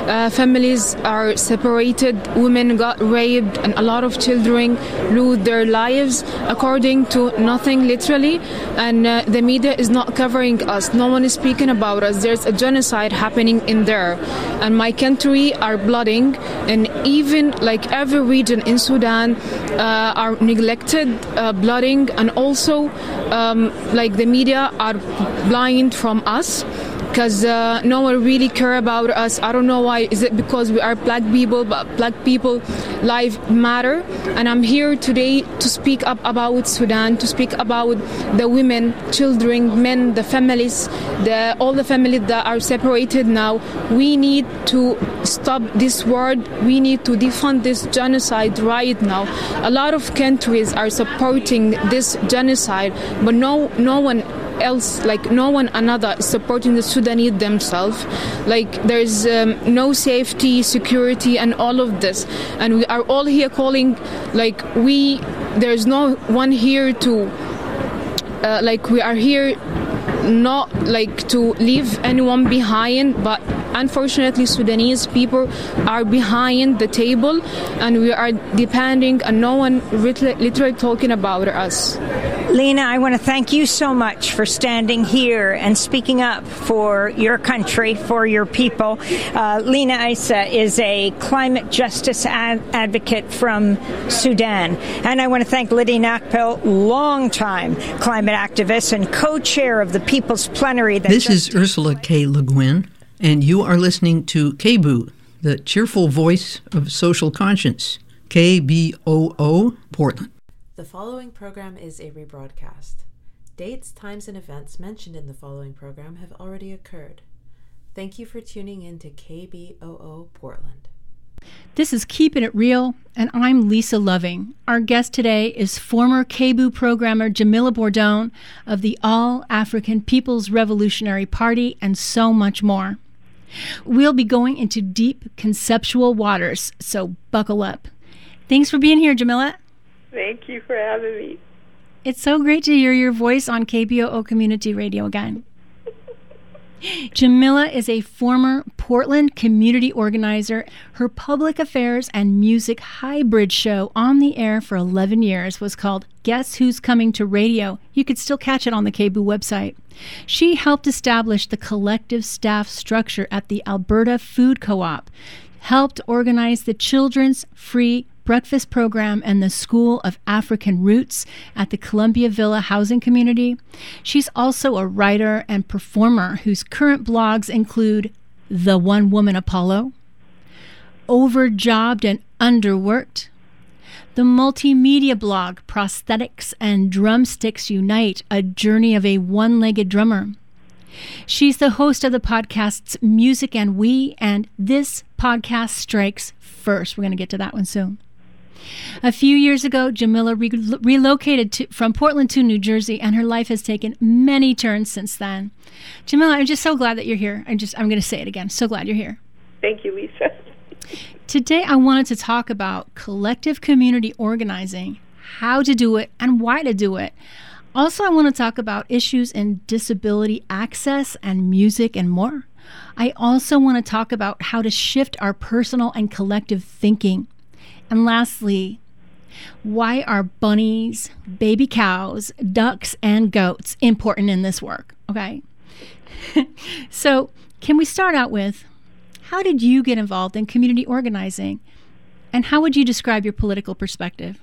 Families are separated, women got raped, and a lot of children lose their lives according to nothing, literally. And the media is not covering us. No one is speaking about us. There's a genocide happening in there. And my country are blooding, and even like every region in Sudan are neglected, blooding, and also like the media are blind from us, because no one really care about us. I don't know why. Is it because we are black people, but black people life matter? And I'm here today to speak up about Sudan, to speak about the women, children, men, the families, all the families that are separated now. We need to stop this war. We need to defund this genocide right now. A lot of countries are supporting this genocide, but no one else, like no one another is supporting the Sudanese themselves. Like there's no safety, security, and all of this. And we are all here calling, like there's no one here to, we are here not like to leave anyone behind, but unfortunately Sudanese people are behind the table, and we are depending, and no one literally talking about us. Lena, I want to thank you so much for standing here and speaking up for your country, for your people. Lena Issa is a climate justice advocate from Sudan. And I want to thank Lydia Nakpil, longtime climate activist and co-chair of the People's Plenary. This is Ursula K. Le Guin, and you are listening to KBOO, the cheerful voice of social conscience, KBOO, Portland. The following program is a rebroadcast. Dates, times, and events mentioned in the following program have already occurred. Thank you for tuning in to KBOO Portland. This is Keeping It Real, and I'm Lisa Loving. Our guest today is former KBOO programmer Jamila Bordone of the All-African People's Revolutionary Party, and so much more. We'll be going into deep conceptual waters, so buckle up. Thanks for being here, Jamila. Thank you for having me. It's so great to hear your voice on KBOO Community Radio again. Jamila is a former Portland community organizer. Her public affairs and music hybrid show on the air for 11 years was called Guess Who's Coming to Radio. You could still catch it on the KBOO website. She helped establish the collective staff structure at the Alberta Food Co-op, helped organize the Children's Free Breakfast Program and the School of African Roots at the Columbia Villa Housing Community. She's also a writer and performer whose current blogs include The One Woman Apollo, Overjobbed and Underworked, the multimedia blog Prosthetics and Drumsticks Unite, a journey of a one-legged drummer. She's the host of the podcasts Music and We and This Podcast Strikes First. We're going to get to that one soon. A few years ago, Jamila relocated from Portland to New Jersey, and her life has taken many turns since then. Jamila, I'm just so glad that you're here. I'm going to say it again. So glad you're here. Thank you, Lisa. Today, I wanted to talk about collective community organizing, how to do it, and why to do it. Also, I want to talk about issues in disability access and music and more. I also want to talk about how to shift our personal and collective thinking. And lastly, why are bunnies, baby cows, ducks, and goats important in this work? Okay. So can we start out with, how did you get involved in community organizing? And how would you describe your political perspective?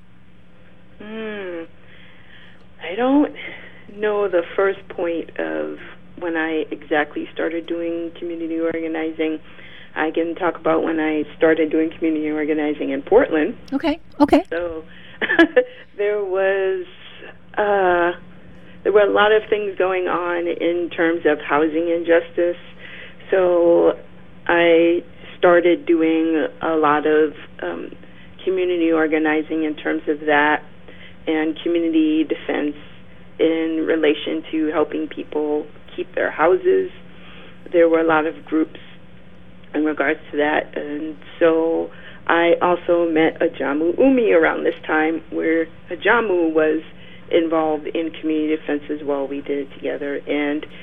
I don't know the first point of when I exactly started doing community organizing. I can talk about when I started doing community organizing in Portland. Okay. So there were a lot of things going on in terms of housing injustice. So I started doing a lot of community organizing in terms of that, and community defense in relation to helping people keep their houses. There were a lot of groups in regards to that, and so I also met Ajamu Umi around this time, where Ajamu was involved in community defense as well. We did it together, and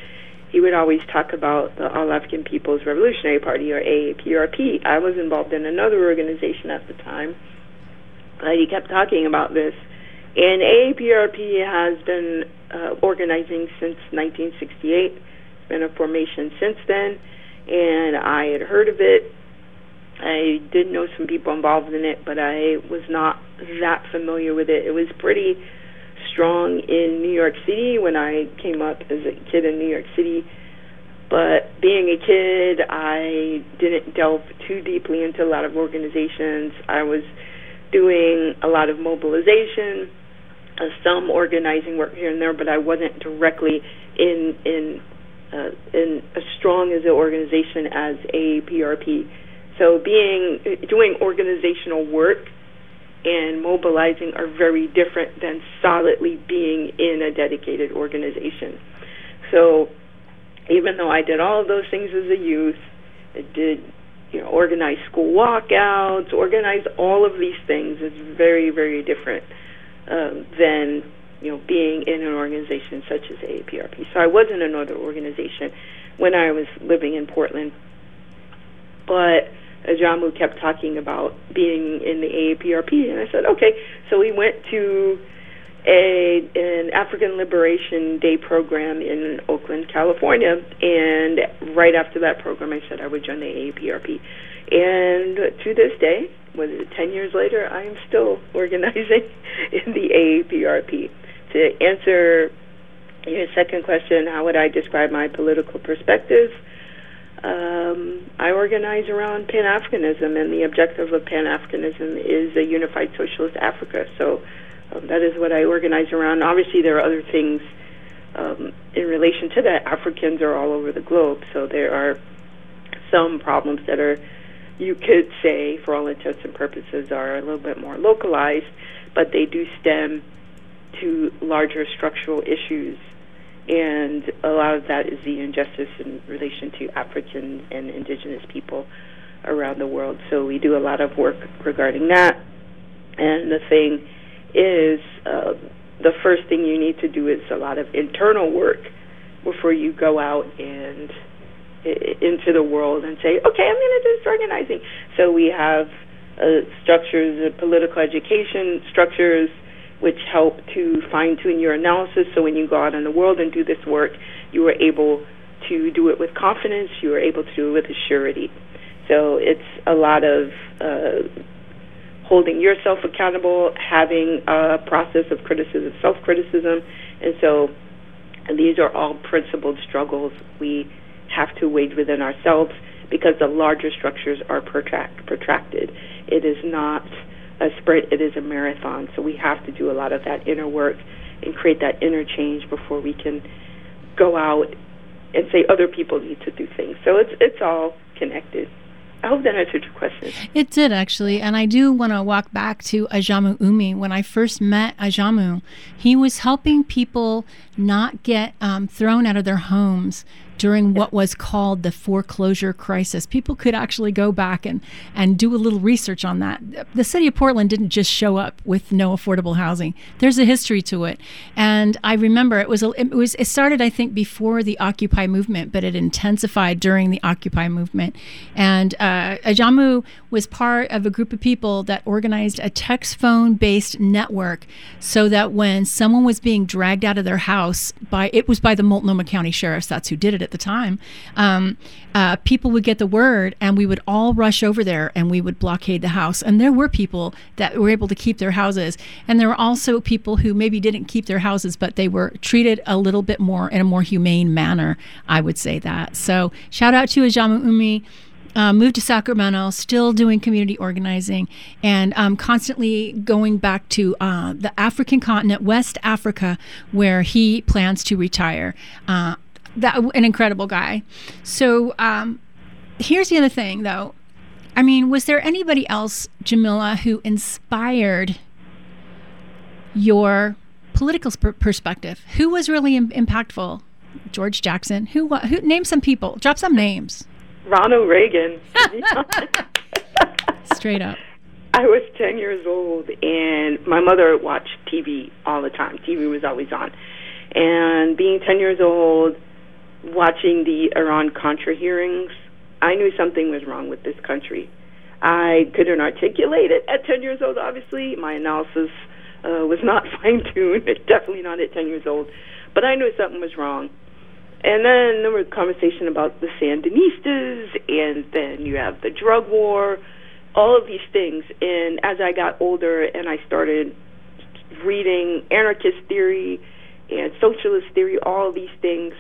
he would always talk about the All African People's Revolutionary Party, or AAPRP. I was involved in another organization at the time. He kept talking about this. And AAPRP has been organizing since 1968. It's been a formation since then, and I had heard of it. I did know some people involved in it, but I was not that familiar with it. It was pretty strong in New York City when I came up as a kid in New York City. But being a kid, I didn't delve too deeply into a lot of organizations. I was doing a lot of mobilization, some organizing work here and there, but I wasn't directly in as strong as an organization as AAPRP. So doing organizational work and mobilizing are very different than solidly being in a dedicated organization. So even though I did all of those things as a youth, I did organize school walkouts, organize all of these things, is very, very different than being in an organization such as AAPRP. So I was in another organization when I was living in Portland, but Ajamu kept talking about being in the AAPRP, and I said, okay. So we went to an African Liberation Day program in Oakland, California, and right after that program, I said I would join the AAPRP. And to this day, 10 years later, I am still organizing in the AAPRP. To answer your second question, how would I describe my political perspective? I organize around Pan-Africanism, and the objective of Pan-Africanism is a unified socialist Africa. So that is what I organize around. Obviously, there are other things in relation to that. Africans are all over the globe, so there are some problems that are, you could say, for all intents and purposes, are a little bit more localized, but they do stem to larger structural issues. And a lot of that is the injustice in relation to African and indigenous people around the world. So we do a lot of work regarding that. And the thing is, the first thing you need to do is a lot of internal work before you go out and into the world and say, okay, I'm going to do this organizing. So we have structures, political education structures, which help to fine-tune your analysis, so when you go out in the world and do this work, you are able to do it with confidence, you are able to do it with surety. So it's a lot of holding yourself accountable, having a process of criticism, self-criticism, and so these are all principled struggles we have to wage within ourselves, because the larger structures are protracted. It is not a sprint, it is a marathon. So we have to do a lot of that inner work and create that inner change before we can go out and say other people need to do things. So it's all connected. I hope that answered your question. It did, actually. And I do want to walk back to Ajamu Umi. When I first met Ajamu, he was helping people not get thrown out of their homes during what was called the foreclosure crisis. People could actually go back and do a little research on that. The city of Portland didn't just show up with no affordable housing. There's a history to it. And I remember it started, I think, before the Occupy movement, but it intensified during the Occupy movement. And Ajamu was part of a group of people that organized a text phone-based network so that when someone was being dragged out of their house it was by the Multnomah County Sheriffs, that's who did it at the time, people would get the word and we would all rush over there and we would blockade the house. And there were people that were able to keep their houses. And there were also people who maybe didn't keep their houses, but they were treated a little bit more in a more humane manner, I would say that. So shout out to Ajamu Umi. Moved to Sacramento, still doing community organizing, and constantly going back to the African continent, West Africa, where he plans to retire. An incredible guy. So here's the other thing, though. I mean, was there anybody else, Jamila, who inspired your political perspective? Who was really impactful? George Jackson. Who? Name some people. Drop some names. Ronald Reagan. Straight up. I was 10 years old, and my mother watched TV all the time. TV was always on. And being 10 years old, watching the Iran-Contra hearings, I knew something was wrong with this country. I couldn't articulate it at 10 years old, obviously. My analysis was not fine-tuned, definitely not at 10 years old. But I knew something was wrong. And then there was conversation about the Sandinistas, and then you have the drug war, all of these things. And as I got older and I started reading anarchist theory and socialist theory, all of these things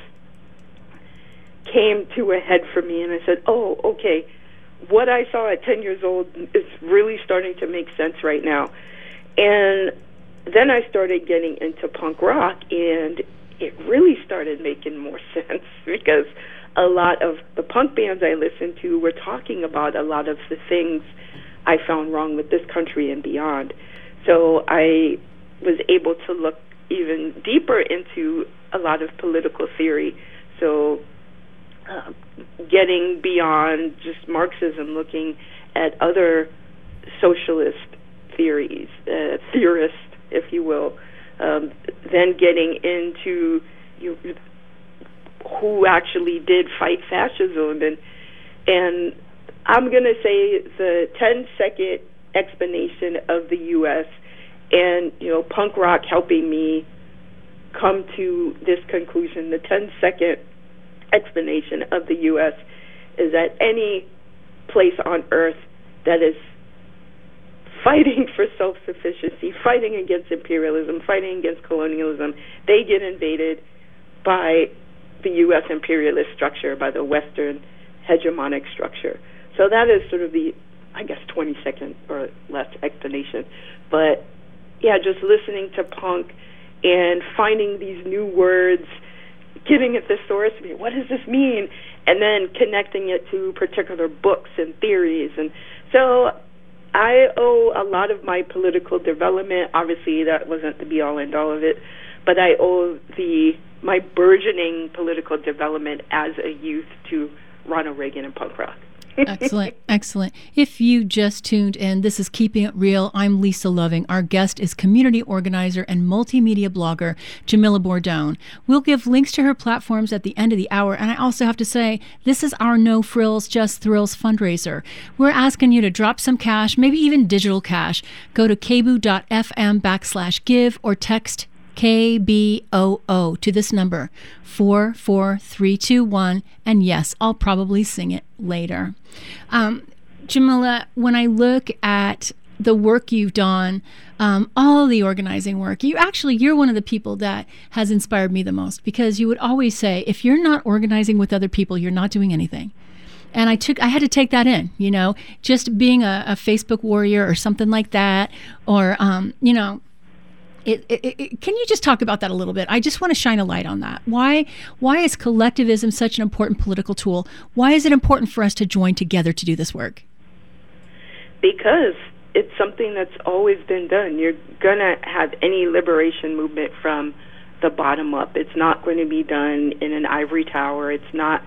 came to a head for me, and I said, oh, okay, what I saw at 10 years old is really starting to make sense right now. And then I started getting into punk rock, and it really started making more sense because a lot of the punk bands I listened to were talking about a lot of the things I found wrong with this country and beyond. So I was able to look even deeper into a lot of political theory. So getting beyond just Marxism, looking at other socialist theories, theorists, if you will, then getting into who actually did fight fascism. And I'm going to say the 10-second explanation of the U.S. and, punk rock helping me come to this conclusion. The 10-second explanation of the U.S. is that any place on earth that is fighting for self-sufficiency, fighting against imperialism, fighting against colonialism, they get invaded by the U.S. imperialist structure, by the Western hegemonic structure. So that is sort of the, 20-second or less explanation. But, yeah, just listening to punk and finding these new words, getting at the source, what does this mean? And then connecting it to particular books and theories. And so I owe a lot of my political development, obviously that wasn't the be-all, end-all of it, but I owe my burgeoning political development as a youth to Ronald Reagan and punk rock. Excellent, excellent. If you just tuned in, this is Keeping It Real. I'm Lisa Loving. Our guest is community organizer and multimedia blogger Jamila Bordone. We'll give links to her platforms at the end of the hour. And I also have to say, this is our No Frills, Just Thrills fundraiser. We're asking you to drop some cash, maybe even digital cash. Go to kboo.fm/give or text KBOO to this number, 44321, and yes, I'll probably sing it later. Jamila, when I look at the work you've done, all the organizing work, you're one of the people that has inspired me the most, because you would always say, if you're not organizing with other people, you're not doing anything. And I had to take that in, just being a Facebook warrior or something like that, or, can you just talk about that a little bit? I just want to shine a light on that. Why is collectivism such an important political tool? Why is it important for us to join together to do this work? Because it's something that's always been done. You're going to have any liberation movement from the bottom up. It's not going to be done in an ivory tower. It's not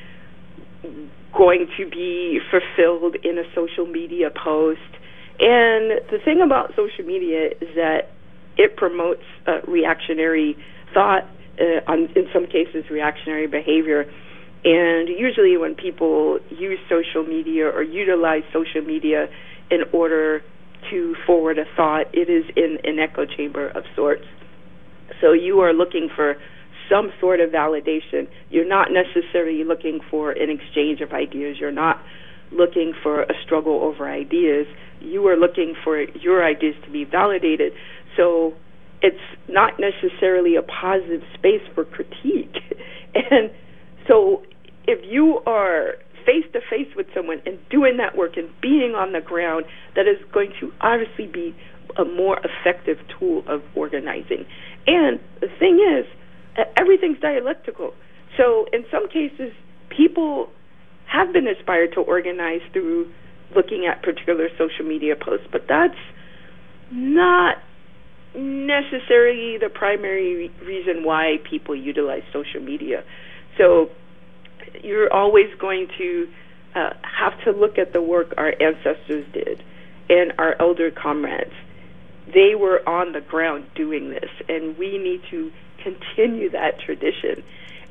going to be fulfilled in a social media post. And the thing about social media is that it promotes reactionary thought, in some cases reactionary behavior. And usually when people use social media or utilize social media in order to forward a thought, it is in an echo chamber of sorts. So you are looking for some sort of validation. You're not necessarily looking for an exchange of ideas. You're not looking for a struggle over ideas. You are looking for your ideas to be validated. So it's not necessarily a positive space for critique. And so if you are face-to-face with someone and doing that work and being on the ground, that is going to obviously be a more effective tool of organizing. And the thing is, everything's dialectical. So in some cases, people have been inspired to organize through looking at particular social media posts, but that's not necessarily the primary reason why people utilize social media. So you're always going to have to look at the work our ancestors did and our elder comrades. They were on the ground doing this, and we need to continue that tradition.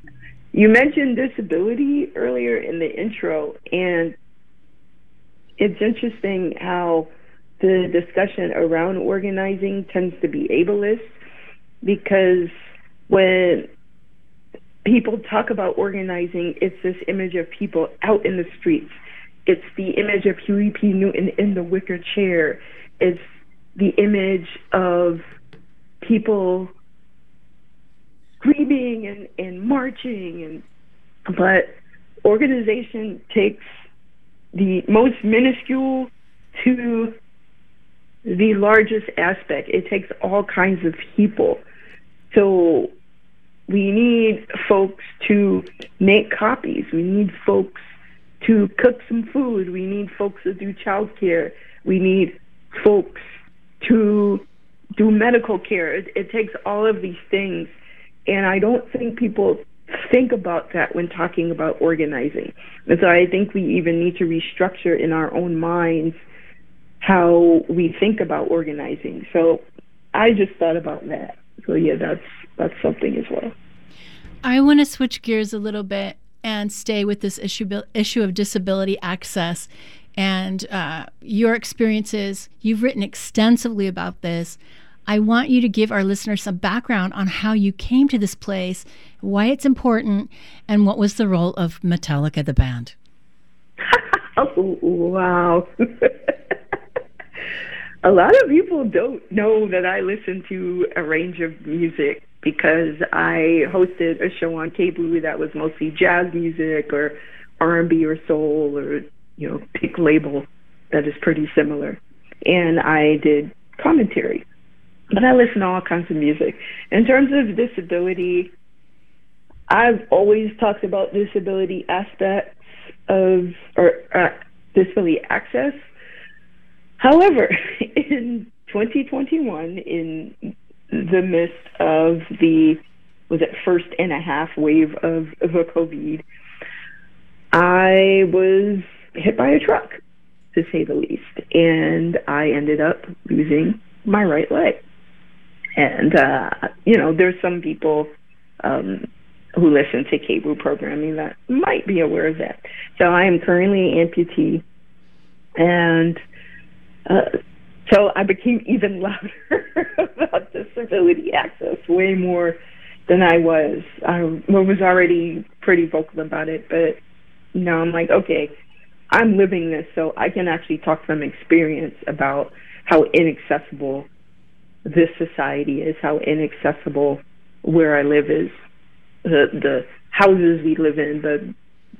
You mentioned disability earlier in the intro, and it's interesting how the discussion around organizing tends to be ableist, because when people talk about organizing, it's this image of people out in the streets. It's the image of Huey P. Newton in the wicker chair. It's the image of people screaming and marching, but organization takes the most minuscule to the largest aspect. It takes all kinds of people. So we need folks to make copies. We need folks to cook some food. We need folks to do childcare. We need folks to do medical care. It takes all of these things. And I don't think people think about that when talking about organizing. And so I think we even need to restructure in our own minds how we think about organizing. So I just thought about that. So yeah, that's something as well. I want to switch gears a little bit and stay with this issue of disability access and your experiences. You've written extensively about this. I want you to give our listeners some background on how you came to this place, why it's important, and what was the role of Metallica, the band. Oh, wow. A lot of people don't know that I listen to a range of music, because I hosted a show on KBOO that was mostly jazz music or R&B or soul, or, pick label that is pretty similar. And I did commentary. But I listen to all kinds of music. In terms of disability, I've always talked about disability aspects of, disability access. However, in 2021, in the midst of the, first and a half wave of the COVID, I was hit by a truck, to say the least. And I ended up losing my right leg. And, there's some people who listen to KBOO programming that might be aware of that. So I am currently amputee. And so I became even louder about disability access, way more than I was. I was already pretty vocal about it, but now I'm like, okay, I'm living this, so I can actually talk from experience about how inaccessible this society is, how inaccessible where I live is, the houses we live in, the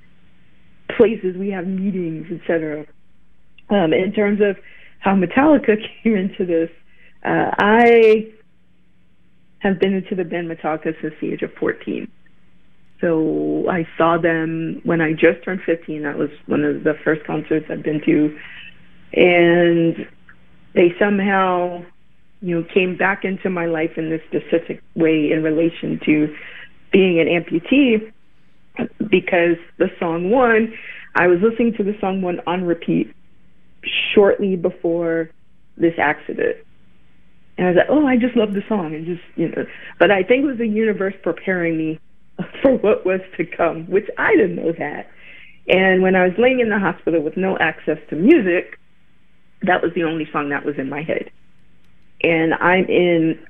places we have meetings, etc. In terms of how Metallica came into this, I have been into the band Metallica since the age of 14. So I saw them when I just turned 15. That was one of the first concerts I've been to. And they somehow came back into my life in this specific way in relation to being an amputee, because the song One, I was listening to the song One on repeat shortly before this accident. And I was like, oh, I just love the song. And just, but I think it was the universe preparing me for what was to come, which I didn't know that. And when I was laying in the hospital with no access to music, that was the only song that was in my head. And I'm in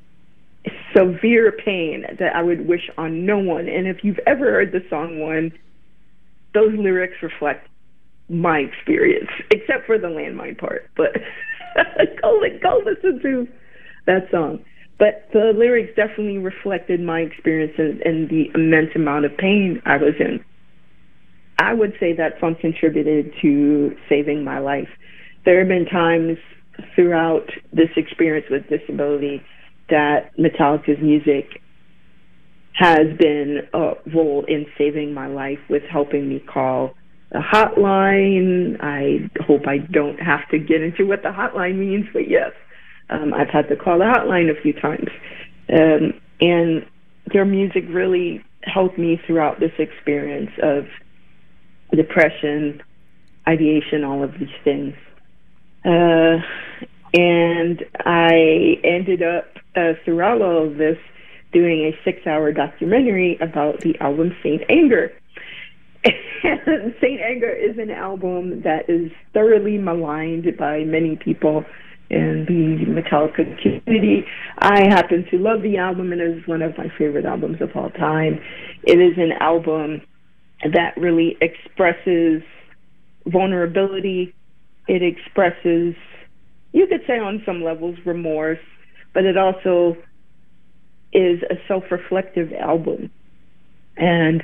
severe pain that I would wish on no one. And if you've ever heard the song One, those lyrics reflect my experience, except for the landmine part. But go listen to that song. But the lyrics definitely reflected my experience and the immense amount of pain I was in. I would say that song contributed to saving my life. There have been times throughout this experience with disability that Metallica's music has been a role in saving my life, with helping me call a hotline. I hope I don't have to get into what the hotline means, but yes, I've had to call the hotline a few times. And their music really helped me throughout this experience of depression, ideation, all of these things. And I ended up, throughout all of this, doing a 6-hour documentary about the album Saint Anger. And Saint Anger is an album that is thoroughly maligned by many people in the Metallica community. I happen to love the album, and it is one of my favorite albums of all time. It is an album that really expresses vulnerability. It expresses, you could say on some levels, remorse, but it also is a self-reflective album. And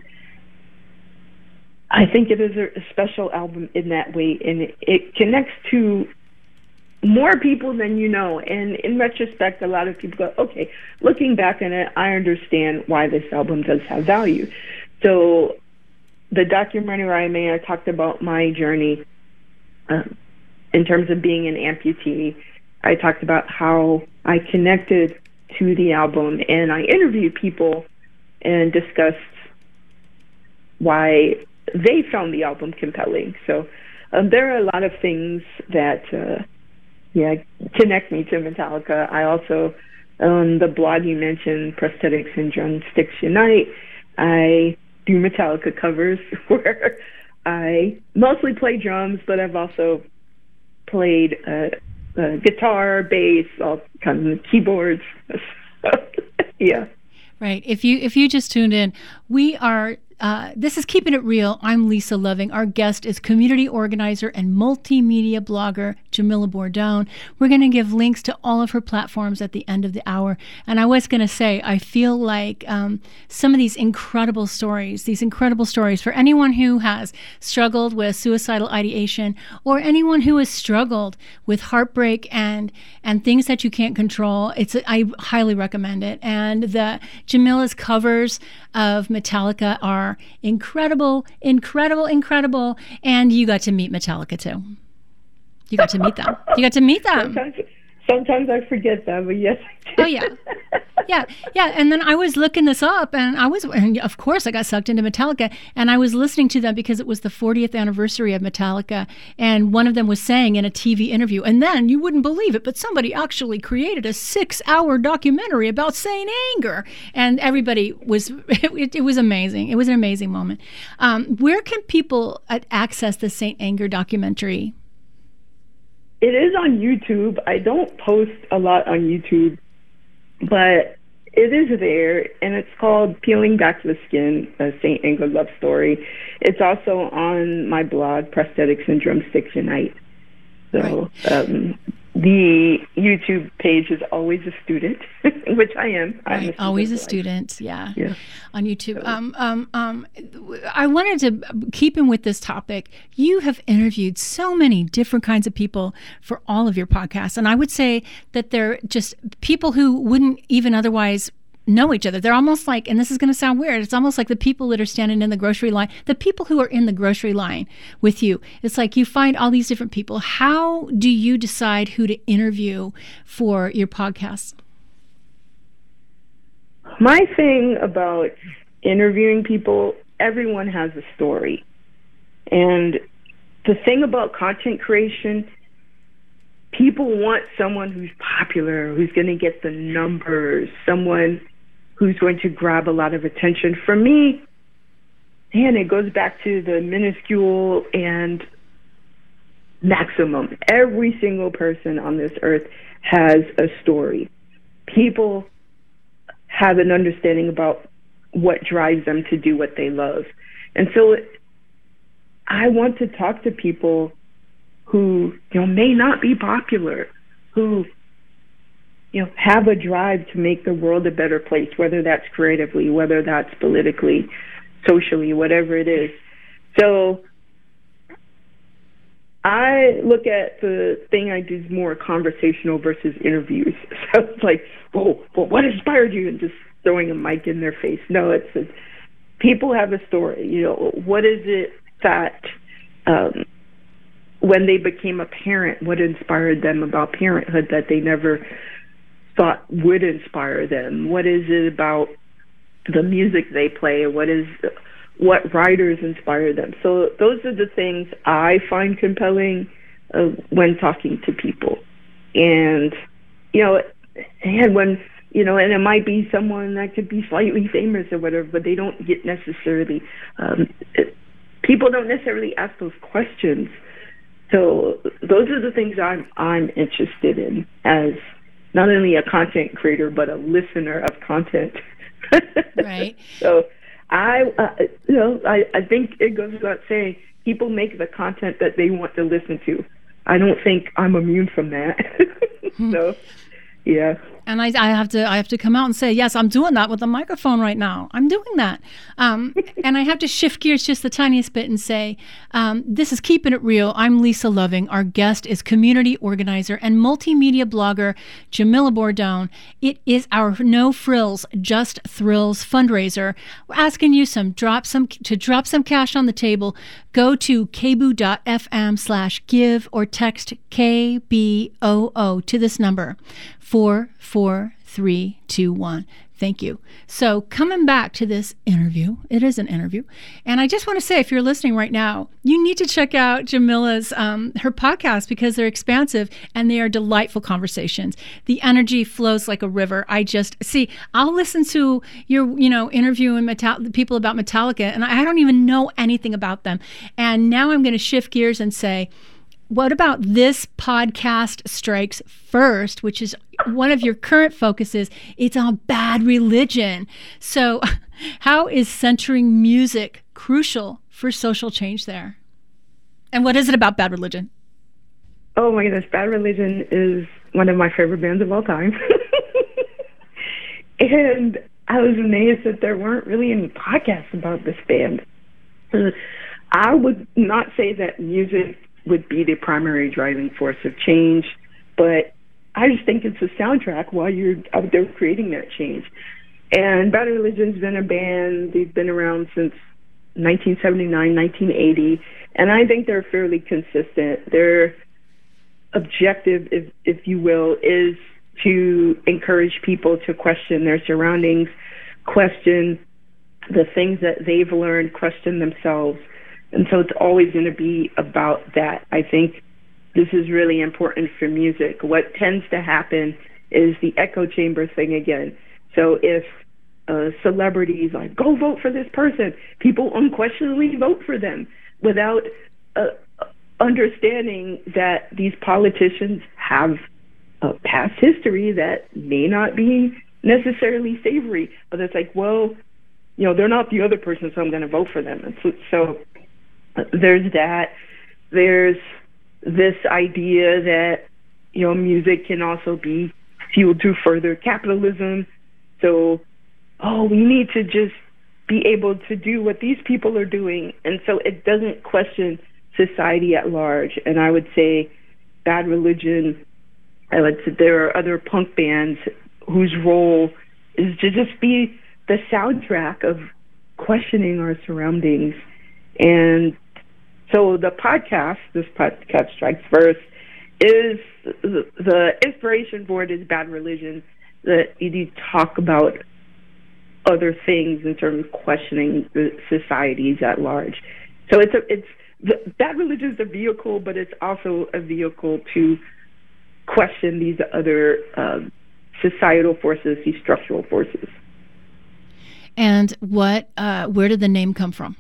I think it is a special album in that way, and it connects to more people than you know. And in retrospect, a lot of people go, okay, looking back on it, I understand why this album does have value. So the documentary I made, I talked about my journey in terms of being an amputee. I talked about how I connected to the album, and I interviewed people and discussed why they found the album compelling. So there are a lot of things that connect me to Metallica. I also, on the blog you mentioned, Prosthetics and Drumsticks Unite, I do Metallica covers where I mostly play drums, but I've also played guitar, bass, all kinds of keyboards. Yeah. Right. If you just tuned in, we are this is Keeping It Real. I'm Lisa Loving. Our guest is community organizer and multimedia blogger Jamila Bordone. We're going to give links to all of her platforms at the end of the hour. And I was going to say, I feel like some of these incredible stories for anyone who has struggled with suicidal ideation, or anyone who has struggled with heartbreak and things that you can't control, I highly recommend it. And Jamila's covers of Metallica are incredible, and you got to meet Metallica too. You got to meet them. Sometimes I forget that, but yes, I do. Oh yeah. And then I was looking this up, and of course I got sucked into Metallica, and I was listening to them because it was the 40th anniversary of Metallica, and one of them was saying in a TV interview, and then you wouldn't believe it, but somebody actually created a 6-hour documentary about Saint Anger, and everybody was, it was amazing. It was an amazing moment. Where can people access the Saint Anger documentary? It is on YouTube. I don't post a lot on YouTube, but it is there, and it's called Peeling Back the Skin, a Saint Anger Love Story. It's also on my blog, Prosthetics and Drumsticks Unite. So right. The YouTube page is always a student, which I am. Right, always a student, yeah, on YouTube. I wanted to keep in with this topic. You have interviewed so many different kinds of people for all of your podcasts, and I would say that they're just people who wouldn't even otherwise know each other. They're almost like, and this is going to sound weird, it's almost like the people that are standing in the grocery line, the people who are in the grocery line with you. It's like you find all these different people. How do you decide who to interview for your podcast? My thing about interviewing people, everyone has a story. And the thing about content creation, people want someone who's popular, who's going to get the numbers, someone who's going to grab a lot of attention. For me, and it goes back to the minuscule and maximum. Every single person on this earth has a story. People have an understanding about what drives them to do what they love. And so I want to talk to people who may not be popular, who have a drive to make the world a better place, whether that's creatively, whether that's politically, socially, whatever it is. So I look at the thing I do is more conversational versus interviews. So it's like, well, what inspired you? And just throwing a mic in their face. No, it's people have a story. What is it that when they became a parent, what inspired them about parenthood that they never thought would inspire them? What is it about the music they play? What writers inspire them? So those are the things I find compelling when talking to people. And and when and it might be someone that could be slightly famous or whatever, but they don't get necessarily, people don't necessarily ask those questions. So those are the things I'm interested in as not only a content creator, but a listener of content. Right. So I think it goes without saying, people make the content that they want to listen to. I don't think I'm immune from that. So, yeah. And I have to come out and say, yes, I'm doing that with the microphone right now. I'm doing that. And I have to shift gears just the tiniest bit and say, this is Keeping It Real. I'm Lisa Loving. Our guest is community organizer and multimedia blogger Jamila Bordone. It is our No Frills, Just Thrills fundraiser. We're asking you to drop some cash on the table. Go to kboo.fm/give or text KBOO to this number, 44321. Thank you. So coming back to this interview, it is an interview. And I just want to say, if you're listening right now, you need to check out Jamila's, her podcast, because they're expansive and they are delightful conversations. The energy flows like a river. I'll listen to your, interviewing people about Metallica, and I don't even know anything about them. And now I'm going to shift gears and say, what about this podcast strikes first, which is one of your current focuses? It's on Bad Religion. So how is centering music crucial for social change there? And what is it about Bad Religion? Oh my goodness, Bad Religion is one of my favorite bands of all time. And I was amazed that there weren't really any podcasts about this band. I would not say that music would be the primary driving force of change, but I just think it's a soundtrack while you're out there creating that change. And Bad Religion's been a band, they've been around since 1979, 1980, and I think they're fairly consistent. Their objective, if you will, is to encourage people to question their surroundings, question the things that they've learned, question themselves. And so it's always going to be about that. I think this is really important for music. What tends to happen is the echo chamber thing again. So if celebrities like, go vote for this person, people unquestionably vote for them without understanding that these politicians have a past history that may not be necessarily savory. But it's like, well, they're not the other person, so I'm going to vote for them. And so there's that. There's this idea that, music can also be fueled to further capitalism. So, we need to just be able to do what these people are doing. And so it doesn't question society at large. And I would say Bad Religion, there are other punk bands whose role is to just be the soundtrack of questioning our surroundings. And so this podcast strikes first, is the inspiration for it is Bad Religion, that you talk about other things in terms of questioning the societies at large. So Bad Religion is a vehicle, but it's also a vehicle to question these other societal forces, these structural forces. And where did the name come from?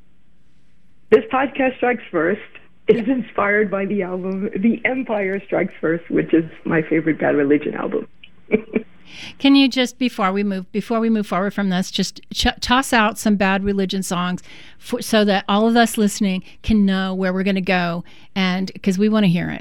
This podcast strikes first is inspired by the album The Empire Strikes First, which is my favorite Bad Religion album. Can you just, before we move forward from this, just toss out some Bad Religion songs so that all of us listening can know where we're going to go, and because we want to hear it.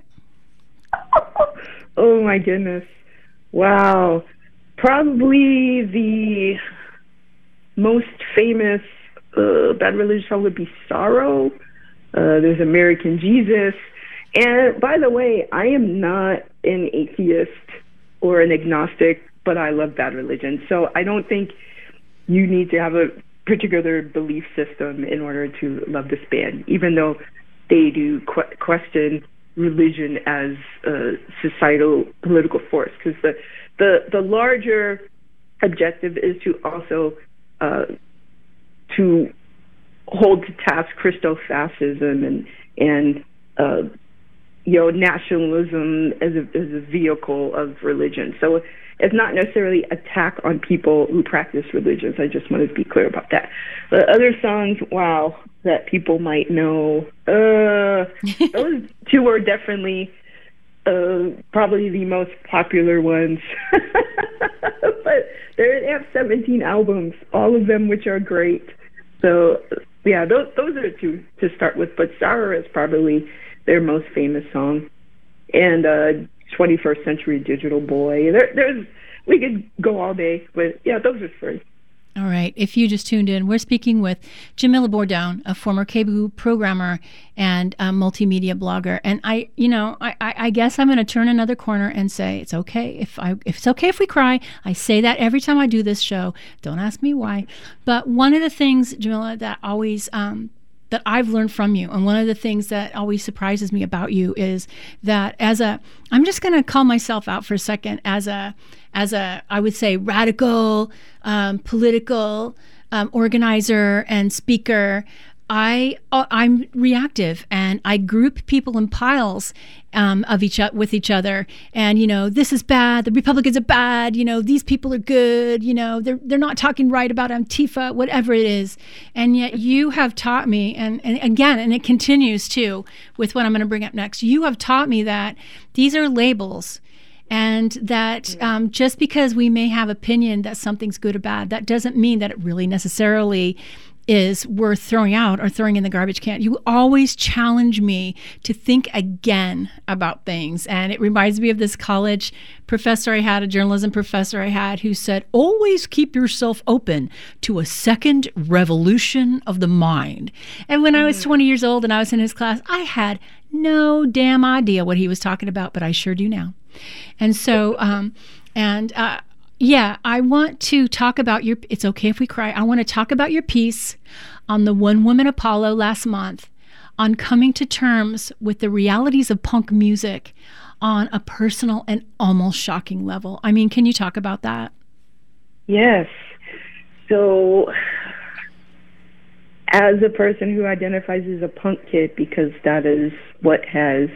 Oh my goodness. Wow. Probably the most famous Bad Religion song would be Sorrow. There's American Jesus. And by the way, I am not an atheist or an agnostic, but I love Bad Religion. So I don't think you need to have a particular belief system in order to love this band, even though they do question religion as a societal political force. Because the larger objective is to also to hold to task Christofascism and nationalism as a vehicle of religion. So it's not necessarily attack on people who practice religions. I just wanted to be clear about that. The other songs, that people might know, those two are definitely probably the most popular ones. But they have 17 albums, all of them which are great. So yeah, those are two to start with. But Sahara is probably their most famous song, and 21st Century Digital Boy. We could go all day, but yeah, those are three. All right. If you just tuned in, we're speaking with Jamila Bourdown, a former KBOO programmer and a multimedia blogger. And I guess I'm going to turn another corner and say it's okay if it's okay if we cry. I say that every time I do this show. Don't ask me why. But one of the things, Jamila, that always that I've learned from you, and one of the things that always surprises me about you is that I'm just going to call myself out for a second as a I would say radical political organizer and speaker. I'm reactive, and I group people in piles with each other. And this is bad. The Republicans are bad. These people are good. They're not talking right about Antifa, whatever it is. And yet you have taught me, and again, and it continues too with what I'm going to bring up next. You have taught me that these are labels. And that just because we may have opinion that something's good or bad, that doesn't mean that it really necessarily is worth throwing out or throwing in the garbage can. You always challenge me to think again about things. And it reminds me of this college professor I had, a journalism professor I had, who said, always keep yourself open to a second revolution of the mind. And when I was 20 years old and I was in his class, I had no damn idea what he was talking about, but I sure do now. And so, yeah, I want to talk about it's okay if we cry. I want to talk about your piece on the One Woman Apollo last month on coming to terms with the realities of punk music on a personal and almost shocking level. I mean, can you talk about that? Yes. So, as a person who identifies as a punk kid, because that is what has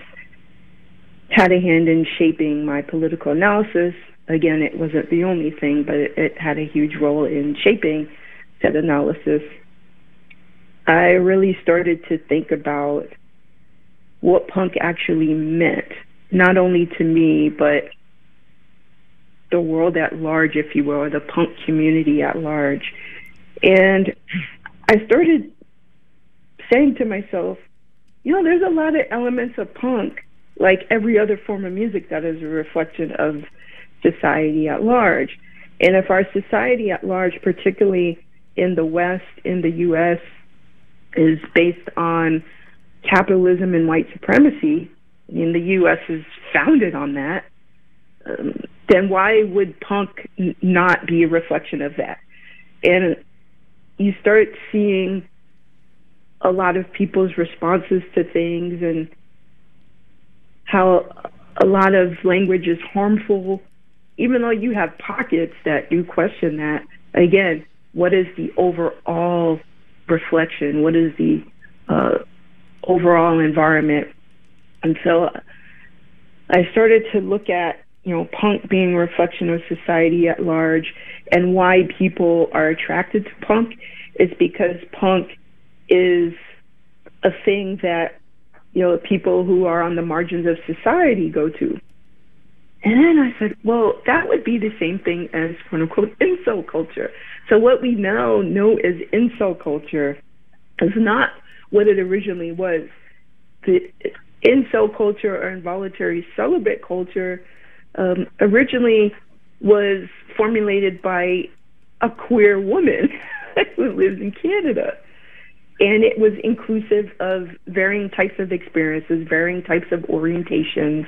had a hand in shaping my political analysis. Again, it wasn't the only thing, but it had a huge role in shaping that analysis. I really started to think about what punk actually meant, not only to me, but the world at large, if you will, or the punk community at large. And I started saying to myself, there's a lot of elements of punk, like every other form of music, that is a reflection of society at large. And if our society at large, particularly in the West, in the U.S., is based on capitalism and white supremacy, and the U.S. is founded on that, then why would punk not be a reflection of that? And you start seeing a lot of people's responses to things and how a lot of language is harmful, even though you have pockets that do question that. Again, what is the overall reflection? What is the overall environment? And so I started to look at, punk being a reflection of society at large, and why people are attracted to punk is because punk is a thing that people who are on the margins of society go to. And then I said, well, that would be the same thing as quote unquote incel culture. So what we now know as incel culture is not what it originally was. The incel culture, or involuntary celibate culture, originally was formulated by a queer woman who lives in Canada. And it was inclusive of varying types of experiences, varying types of orientations.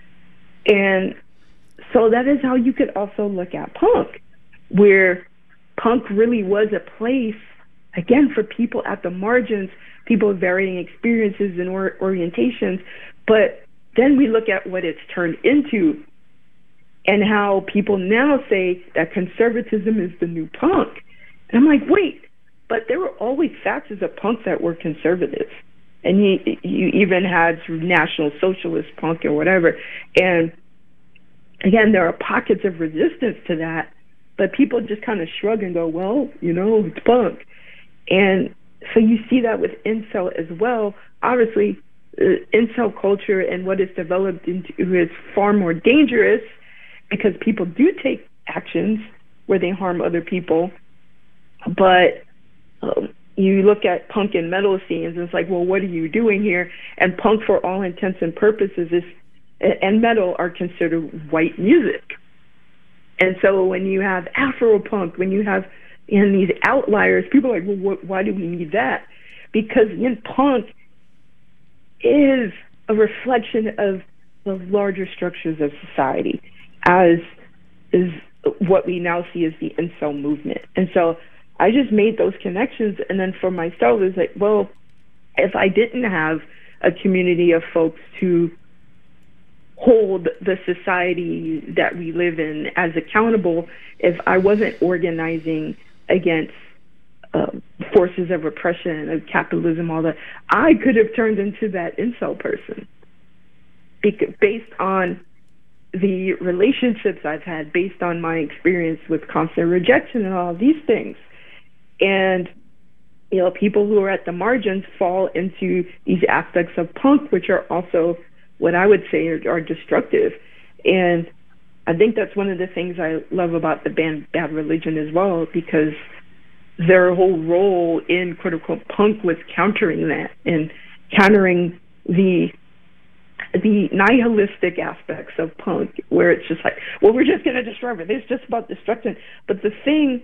And so that is how you could also look at punk, where punk really was a place, again, for people at the margins, people of varying experiences and orientations. But then we look at what it's turned into, and how people now say that conservatism is the new punk. And I'm like, wait, but there were always facets of punk that were conservative. and you even had National Socialist punk or whatever. And again, there are pockets of resistance to that, but people just kind of shrug and go, well, it's punk. And so you see that with incel as well. Obviously, incel culture and what it's developed into is far more dangerous because people do take actions where they harm other people. But you look at punk and metal scenes, and it's like, well, what are you doing here? And punk, for all intents and purposes, and metal are considered white music. And so when you have Afro-punk, when you have these outliers, people are like, well, why do we need that? Because punk is a reflection of the larger structures of society, as is what we now see as the incel movement. And so I just made those connections, and then for myself, it's like, well, if I didn't have a community of folks to hold the society that we live in as accountable, if I wasn't organizing against forces of oppression, of capitalism, all that, I could have turned into that incel person based on the relationships I've had, based on my experience with constant rejection and all these things. And people who are at the margins fall into these aspects of punk, which are also what I would say are destructive. And I think that's one of the things I love about the band Bad Religion as well, because their whole role in quote unquote punk was countering that and countering the nihilistic aspects of punk, where it's just like, well, we're just going to destroy it. It's just about destruction. But the thing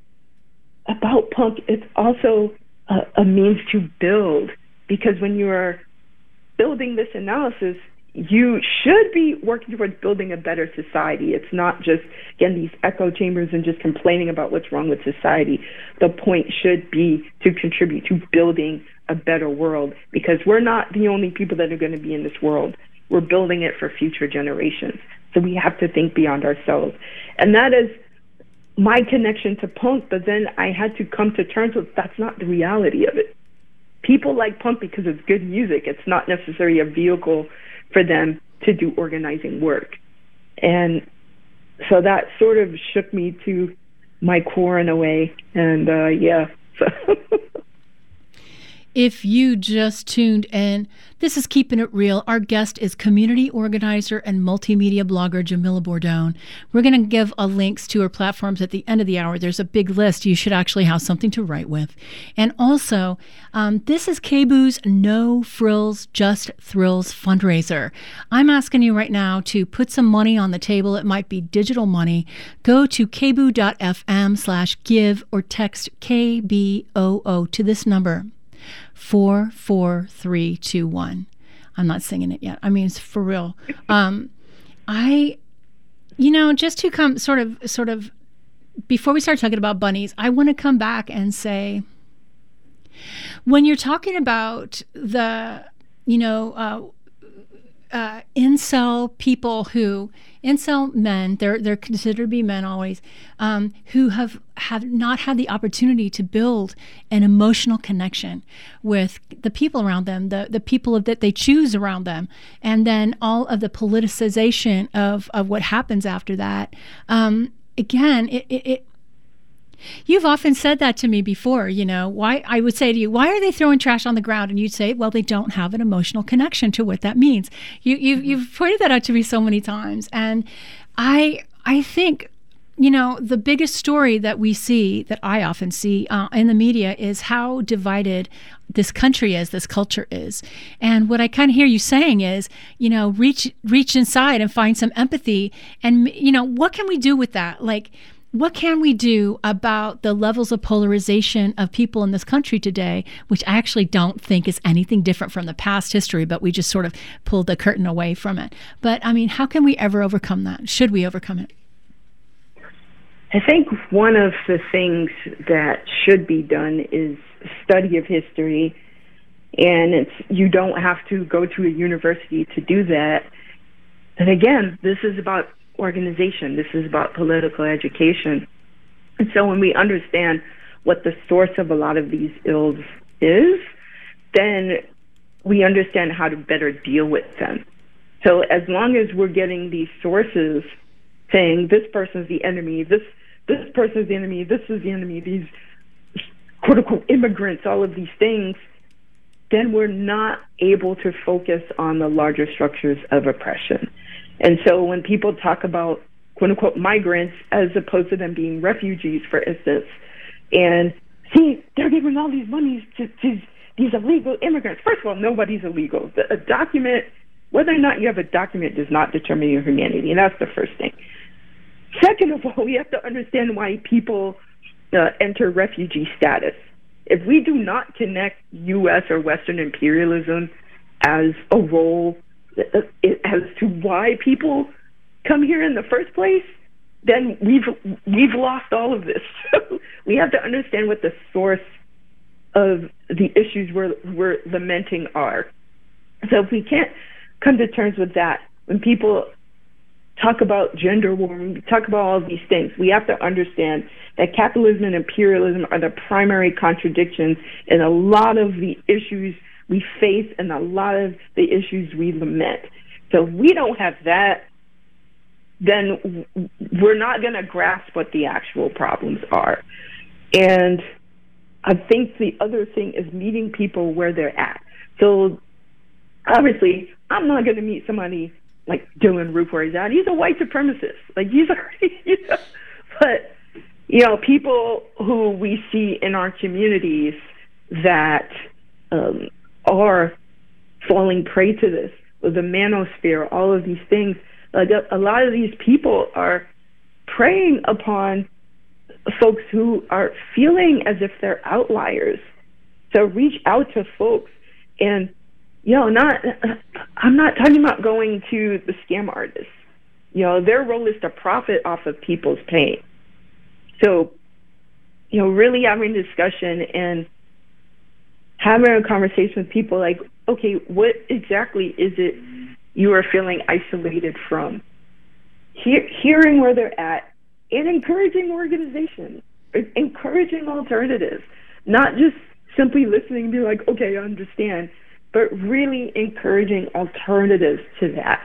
about punk, it's also a means to build, because when you are building this analysis, you should be working towards building a better society. It's not just, again, these echo chambers and just complaining about what's wrong with society. The point should be to contribute to building a better world, because we're not the only people that are going to be in this world. We're building it for future generations. So we have to think beyond ourselves. And that is my connection to punk, but then I had to come to terms with that's not the reality of it. People like punk because it's good music. It's not necessarily a vehicle for them to do organizing work. And so that sort of shook me to my core in a way. And so If you just tuned in, this is Keeping It Real. Our guest is community organizer and multimedia blogger Jamila Bordone. We're going to give links to her platforms at the end of the hour. There's a big list. You should actually have something to write with. And also, this is KBOO's No Frills, Just Thrills fundraiser. I'm asking you right now to put some money on the table. It might be digital money. Go to kboo.fm/give or text KBOO to this number. 44321. I'm not singing it yet. I mean, it's for real. Just to come sort of before we start talking about bunnies, I want to come back and say, when you're talking about the, incel people incel men, they're considered to be men always, who have not had the opportunity to build an emotional connection with the people around them, the people that they choose around them, and then all of the politicization of what happens after that. Again, you've often said that to me before, why I would say to you, why are they throwing trash on the ground? And you'd say, well, they don't have an emotional connection to what that means. You've pointed that out to me so many times. And I think, the biggest story that we see, that I often see in the media, is how divided this country is, this culture is. And what I kind of hear you saying is, reach inside and find some empathy. And, what can we do with that? Like, what can we do about the levels of polarization of people in this country today, which I actually don't think is anything different from the past history, but we just sort of pulled the curtain away from it. But, how can we ever overcome that? Should we overcome it? I think one of the things that should be done is study of history. And you don't have to go to a university to do that. And again, this is about organization. This is about political education. And so when we understand what the source of a lot of these ills is, then we understand how to better deal with them. So as long as we're getting these sources saying this person's the enemy, this person's the enemy, this is the enemy, these quote unquote immigrants, all of these things, then we're not able to focus on the larger structures of oppression. And so when people talk about quote unquote migrants as opposed to them being refugees, for instance, and see, they're giving all these monies to these illegal immigrants. First of all, nobody's illegal. A document, whether or not you have a document, does not determine your humanity, and that's the first thing. Second of all, we have to understand why people enter refugee status. If we do not connect U.S. or Western imperialism as a role as to why people come here in the first place, then we've lost all of this. So we have to understand what the source of the issues we're lamenting are. So if we can't come to terms with that, when people talk about gender war, when we talk about all of these things, we have to understand that capitalism and imperialism are the primary contradictions in a lot of the issues we face and a lot of the issues we lament. So if we don't have that, then we're not going to grasp what the actual problems are. And I think the other thing is meeting people where they're at. So obviously, I'm not going to meet somebody like Dylann Roof where he's at. He's a white supremacist. Like, he's already, But, people who we see in our communities that are falling prey to this, the manosphere, all of these things, a lot of these people are preying upon folks who are feeling as if they're outliers. So reach out to folks, and I'm not talking about going to the scam artists. Their role is to profit off of people's pain. So, really having a discussion and having a conversation with people like, okay, what exactly is it you are feeling isolated from? Hearing where they're at and encouraging organizations, encouraging alternatives, not just simply listening and be like, okay, I understand, but really encouraging alternatives to that.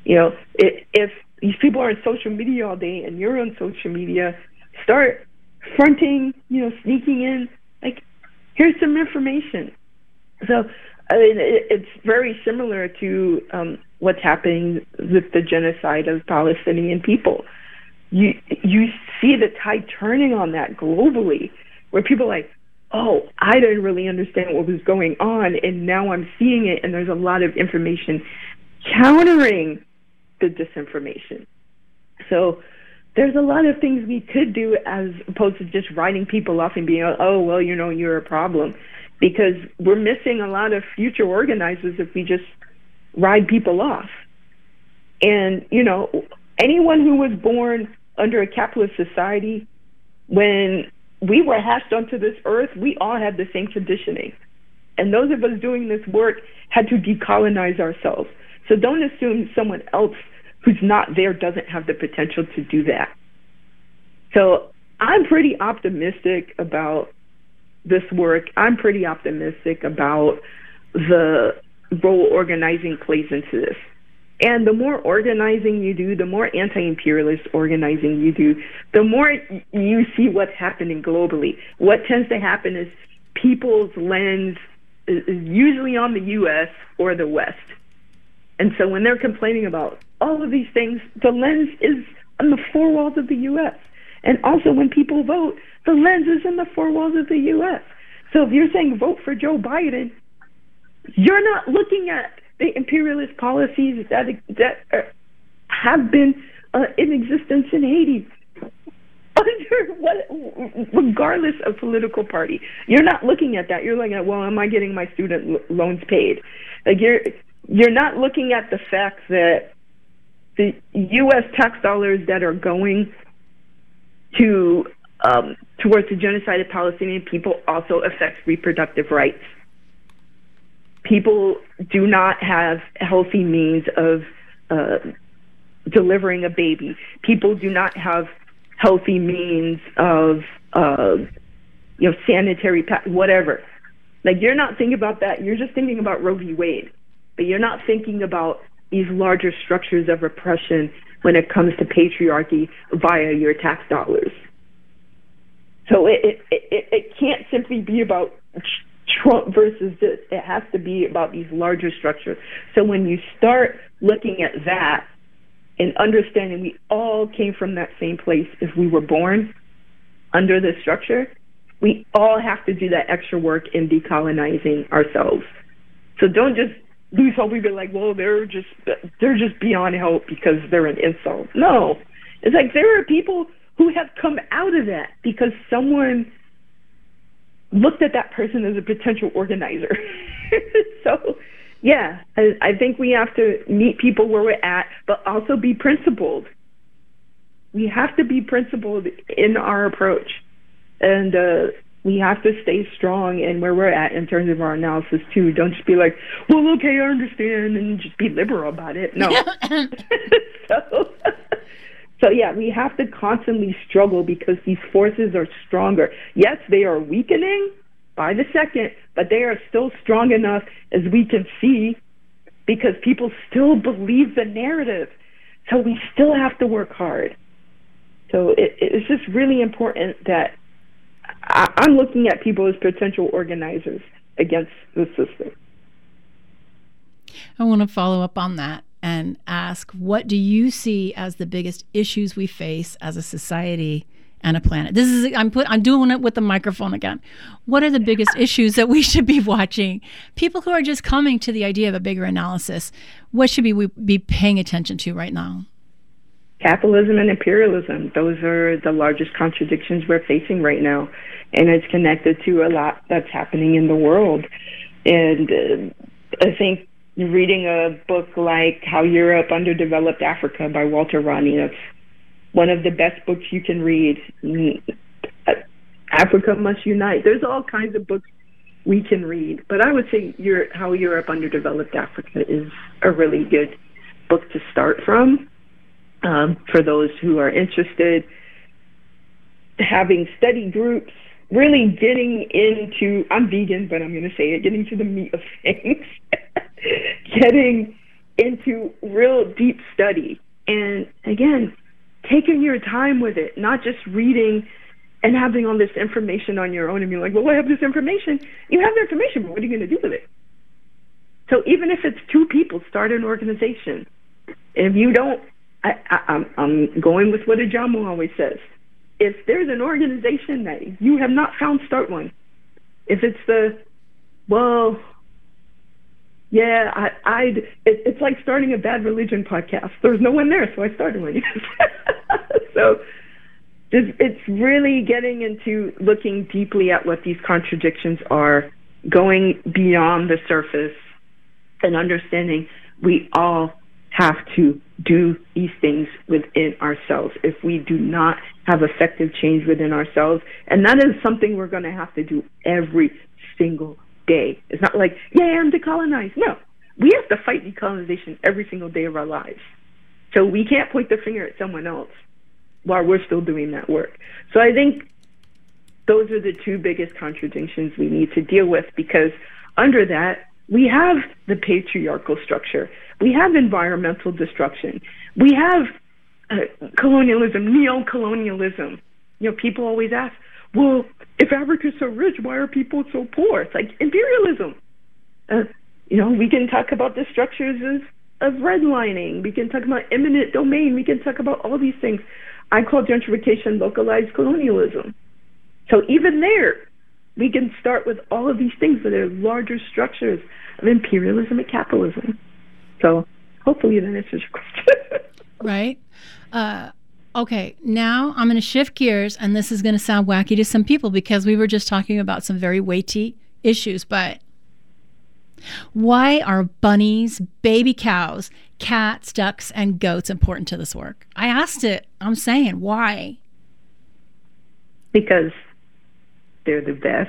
If these people are on social media all day and you're on social media, start fronting, sneaking in, like, here's some information. So it's very similar to what's happening with the genocide of Palestinian people. You see the tide turning on that globally, where people are like, oh, I didn't really understand what was going on, and now I'm seeing it, and there's a lot of information countering the disinformation. So there's a lot of things we could do as opposed to just writing people off and being, oh, well, you're a problem, because we're missing a lot of future organizers if we just ride people off. And, anyone who was born under a capitalist society, when we were hatched onto this earth, we all had the same conditioning. And those of us doing this work had to decolonize ourselves. So don't assume someone else who's not there doesn't have the potential to do that. So I'm pretty optimistic about this work. I'm pretty optimistic about the role organizing plays into this. And the more organizing you do, the more anti-imperialist organizing you do, the more you see what's happening globally. What tends to happen is people's lens is usually on the U.S. or the West. And so when they're complaining about all of these things, the lens is on the four walls of the U.S. And also when people vote, the lens is in the four walls of the U.S. So if you're saying vote for Joe Biden, you're not looking at the imperialist policies that have been in existence in Haiti, regardless of political party. You're not looking at that. You're looking at, well, am I getting my student loans paid? Like, you're not looking at the fact that the U.S. tax dollars that are going to towards the genocide of Palestinian people also affects reproductive rights. People do not have healthy means of delivering a baby. People do not have healthy means of, sanitary, whatever. Like, you're not thinking about that. You're just thinking about Roe v. Wade. But you're not thinking about these larger structures of oppression when it comes to patriarchy via your tax dollars. So it can't simply be about Trump versus this. It has to be about these larger structures. So when you start looking at that and understanding we all came from that same place if we were born under this structure, we all have to do that extra work in decolonizing ourselves. So don't just lose hope. We've been like, well, they're just beyond help because they're an insult. No, it's like there are people who have come out of that because someone looked at that person as a potential organizer. So, yeah, I think we have to meet people where we're at, but also be principled. We have to be principled in our approach, and we have to stay strong in where we're at in terms of our analysis too. Don't just be like, well, okay, I understand, and just be liberal about it. No. So yeah, we have to constantly struggle because these forces are stronger. Yes, they are weakening by the second, but they are still strong enough, as we can see, because people still believe the narrative. So we still have to work hard. So it's just really important that I'm looking at people as potential organizers against the system. I want to follow up on that and ask, what do you see as the biggest issues we face as a society and a planet? This is I'm doing it with the microphone again. What are the biggest issues that we should be watching? People who are just coming to the idea of a bigger analysis, what should we be paying attention to right now? Capitalism and imperialism. Those are the largest contradictions we're facing right now. And it's connected to a lot that's happening in the world. And I think reading a book like How Europe Underdeveloped Africa by Walter Rodney, that's one of the best books you can read. Africa Must Unite. There's all kinds of books we can read. But I would say How Europe Underdeveloped Africa is a really good book to start from. For those who are interested, having study groups, really getting into, I'm vegan, but I'm going to say it, getting to the meat of things, getting into real deep study. And again, taking your time with it, not just reading and having all this information on your own and being like, well, I have this information. You have the information, but what are you going to do with it? So even if it's 2 people, start an organization. If you don't, I'm going with what Ajamu always says. If there's an organization that you have not found, start one. If it's it's like starting a Bad Religion podcast. There's no one there, so I started one. So it's really getting into looking deeply at what these contradictions are, going beyond the surface, and understanding we all have to do these things within ourselves. If we do not have effective change within ourselves, and that is something we're going to have to do every single day. It's not like, yeah, I'm decolonized. No, we have to fight decolonization every single day of our lives. So we can't point the finger at someone else while we're still doing that work. So I think those are the 2 biggest contradictions we need to deal with, because under that, we have the patriarchal structure. We have environmental destruction. We have colonialism, neo-colonialism. You know, people always ask, well, if Africa's so rich, why are people so poor? It's like imperialism. We can talk about the structures of redlining. We can talk about eminent domain. We can talk about all these things. I call gentrification localized colonialism. So even there, we can start with all of these things that are larger structures of imperialism and capitalism. So hopefully that answers your question. Right. Okay, now I'm going to shift gears, and this is going to sound wacky to some people because we were just talking about some very weighty issues, but why are bunnies, baby cows, cats, ducks, and goats important to this work? I asked it. I'm saying, why? Because they're the best.